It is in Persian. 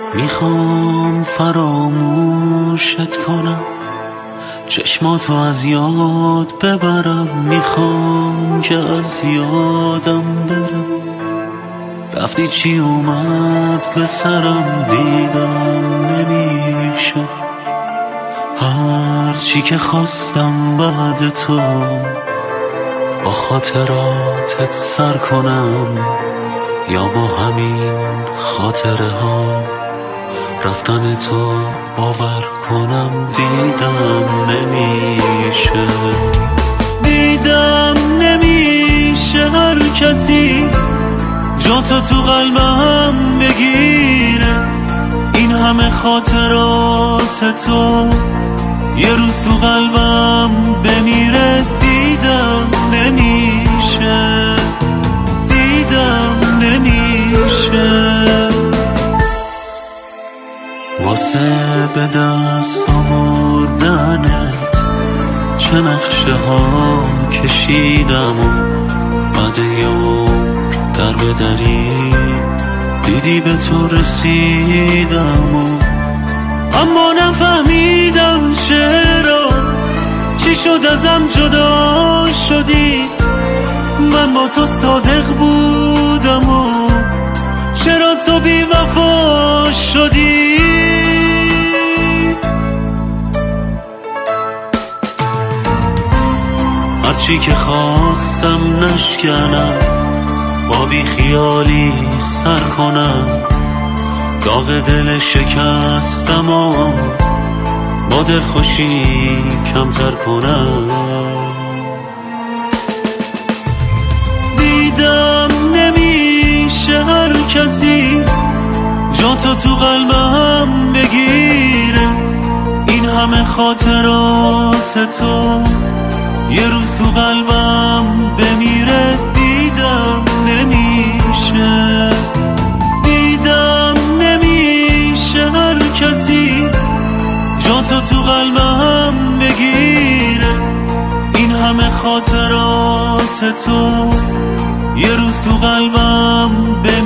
میخوام فراموشت کنم، چشماتو از یاد ببرم، میخوام که از یادم برم. رفتی چی اومد به سرم، دیدم نمیشه هر چی که خواستم بعد تو با خاطراتت سر کنم، یا با همین خاطره ها رفتن تو باور کنم. دیدم نمیشه هر کسی جاتو تو قلبم بگیره، این همه خاطرات تو یه روز تو قلبم بمیره. دیدم نمیشه واسه به دست آوردنت چه نقشه ها کشیدم و بعد یه عمر در بدری دیدی به تو رسیدم و اما نفهمیدم چرا، چی شد ازم جدا شدی. من با تو صادق بودم و چرا تو بی وفا شدی. هرچی که خواستم نشکنم، با بی خیالی سر کنم، داغ دل شکستم و با دل خوشی کمتر کنم. دیدم نمیشه هر کسی جاتو تو قلبم بگیره، این همه خاطرات تو یه روز تو قلبم بمیره. دیدم نمیشه هر کسی جاتو تو قلبم بگیره، این همه خاطرات تو یه روز تو قلبم بمیره.